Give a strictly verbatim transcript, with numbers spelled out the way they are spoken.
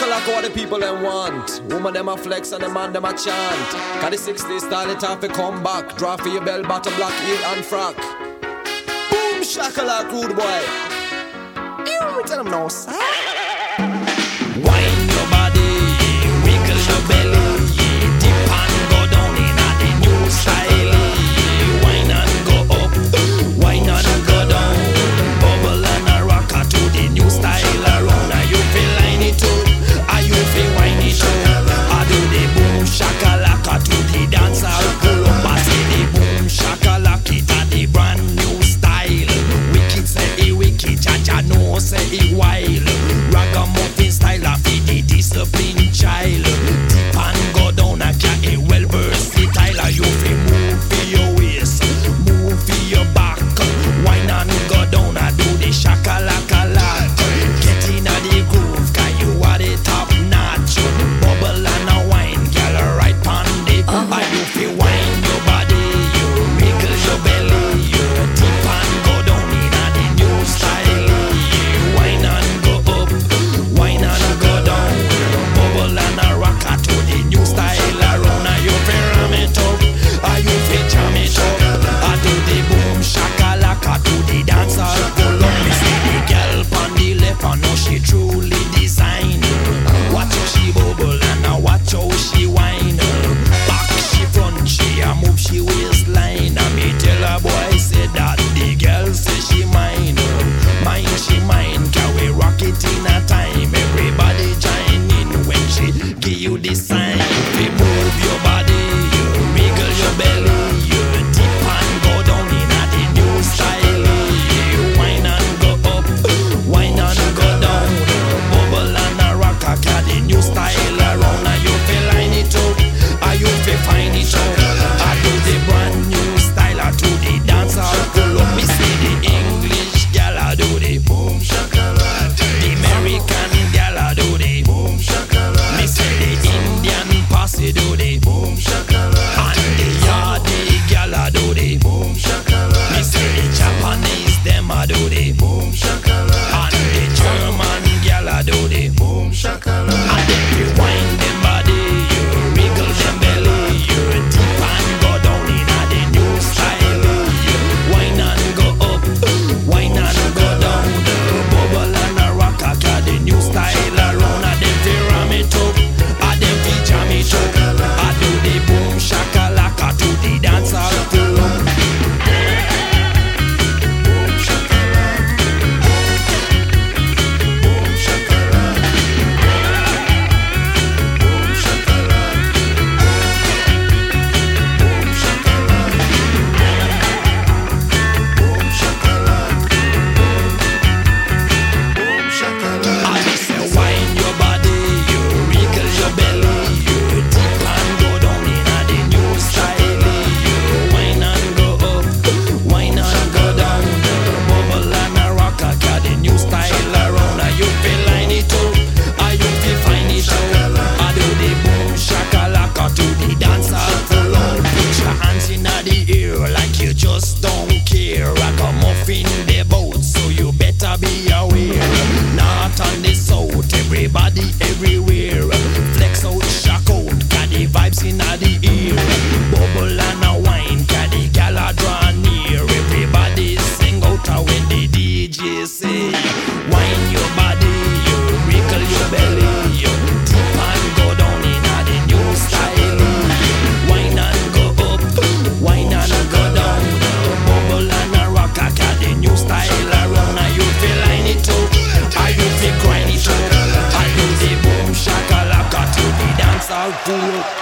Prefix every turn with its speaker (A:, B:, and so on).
A: like what the people them want. Woman them a flex and the man them a chant. Cause the sixties style it off to come back. Draw for your bell bottom, black heel and frock. Boom shakalak rude boy. You tell them no sir.
B: Wine your body, wiggle your belly, dip and go down in a the new style. Wine and go up, wine and go down, bubble and a rocker to the new style around. Are you feel line it up? Are you feel wine it up? I do the boom shakalaka to the dance I'll pull up. I say the boom shakalaka it a the brand new style. Wicked say it wicked, cha-cha no say it wild. Ragamuffin style of the disciplined child. Dip and go down and get a well versatile. You feel move for your waist, move for your back. Wine and go down and do the shakalaka lock. Get in a the groove, cause you are the top notch. Bubble and a wine, girl right pon the. And you feel wine your body, you wiggle your belly. You dip and go down in a the new style. Wine and go up, wine and go down, bubble and a rocker to the new style around. Are you feel ram it up? Are you feel jam it up? I do the boom shakalaka to the dancer. Pull up, me see the girl on the left, I know she truly designed. Watch how she bubble and I watch how she whine. Back she front, she a move she waistline. And me tell her boy say that the girl say she mine. Mine she mine, can we rock it in a time? Everybody join in when she give you the sign. You move your body, you wiggle your belly, you dip and go down in a the new style. You wine and go up, wine and go down, bubble and a rock a cat the new style around. Are you feel line it up? Are you feel find it up? I do the brand new style, I do the dance I'll pull up. Me see the English gal I do the boom shakalaka. The American gal I do the boom shakalaka. Me see the Indian posse do the boom shakalaka. And the Yardi gal I do the boom shakalaka. Me see the Japanese them I do the boom shakalaka. And the German gal I do the boom shakalaka. And then you wind them body, you wiggle them belly, you dip and go down in a the new style. You wine and go up, wine and go down, the bubble and a rock a cat the new style around. And them fi ram it up, and them fi jam it up. I do the boom shakalaka to the dance I'll pull up. Boom shakalaka, boom shakalaka, boom shakalaka, boom shakalaka, boom shakalaka, boom shakalaka. I just say wine your body, you wiggle your belly, you dip and go down in a the new style. You wine and go up, wine and go down, the bubble and a rock a cat the new style around. Are you feel line it up? Are you feel find it up? I do the boom shakalaka to the dance I'll pull on. Put your hands in the air like you just don't care. Ragamuffin the boat, so you better be aware. North and the south, everybody everywhere. Flex out, shock out, got the vibes in the ear. Bubble and a wine, got the gal a draw near. Everybody sing out when the D J say, wine your body, you wiggle your belly, you dip and go down in a the new style. Wine and go up, wine and go down, bubble and a rock a cat the new style around. Are you feel line it up? Are you feel grind it up? Are you the boom shakalaka to the dance I'll pull up?